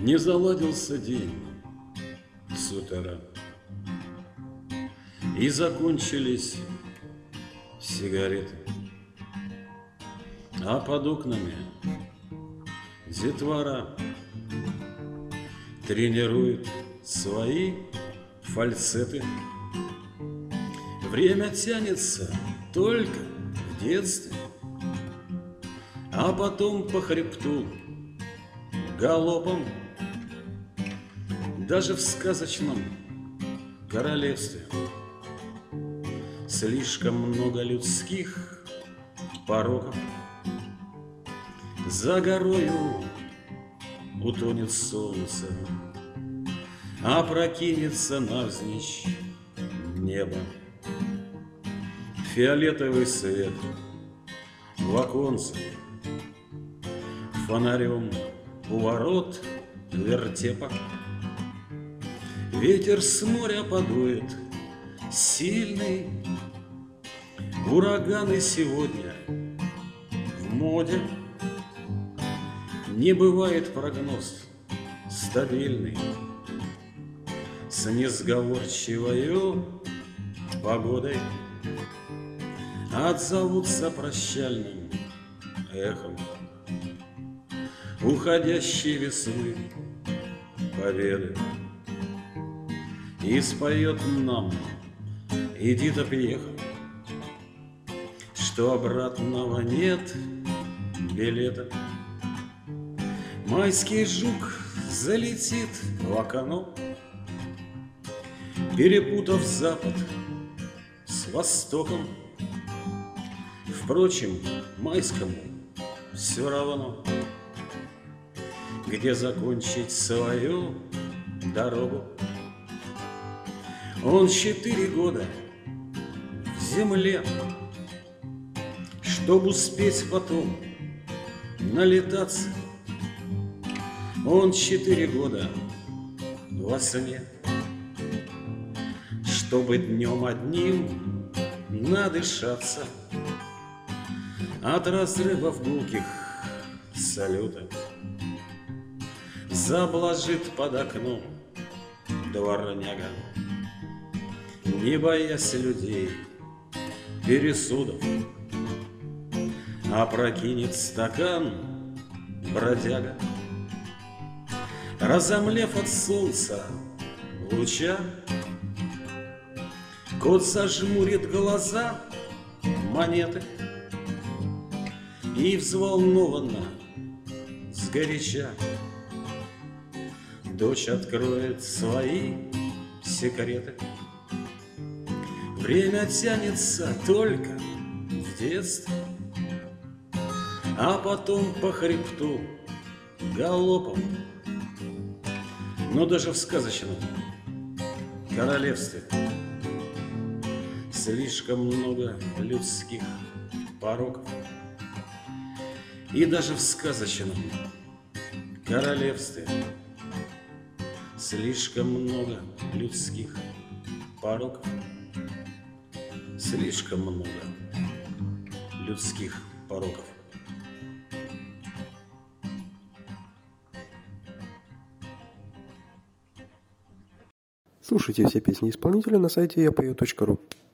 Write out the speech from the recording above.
Не заладился день с утра, и закончились сигареты, а под окнами детвора тренирует свои фальцеты. Время тянется только в детстве, а потом по хребту галопом. Даже в сказочном королевстве слишком много людских пороков. За горою утонет солнце, опрокинется навзничь небо. Фиолетовый свет в оконце, фонарем у ворот вертепа. Ветер с моря подует сильный, ураганы сегодня в моде. Не бывает прогноз стабильный с несговорчивою погодой. Отзовутся прощальным эхом уходящей весны победы. И споет нам Эдита Пьеха, что обратного нет билета. Майский жук залетит в окно, перепутав запад с востоком. Впрочем, майскому все равно, где закончить свою дорогу. Он 4 года в земле, чтоб успеть потом налетаться. Он 4 года во сне, чтобы днем одним надышаться от разрывов гулких салютов. Заблажит под окном дворняга, не боясь людей, пересудов. Опрокинет стакан бродяга, разомлев от солнца луча. Кот зажмурит глаза монеты и взволнованно сгоряча дочь откроет свои секреты. Время тянется только в детстве, а потом по хребту галопом. Но даже в сказочном королевстве слишком много людских пороков. И даже в сказочном королевстве слишком много людских пороков. Слишком много людских пороков. Слушайте все песни исполнителя на сайте yapeo.ru.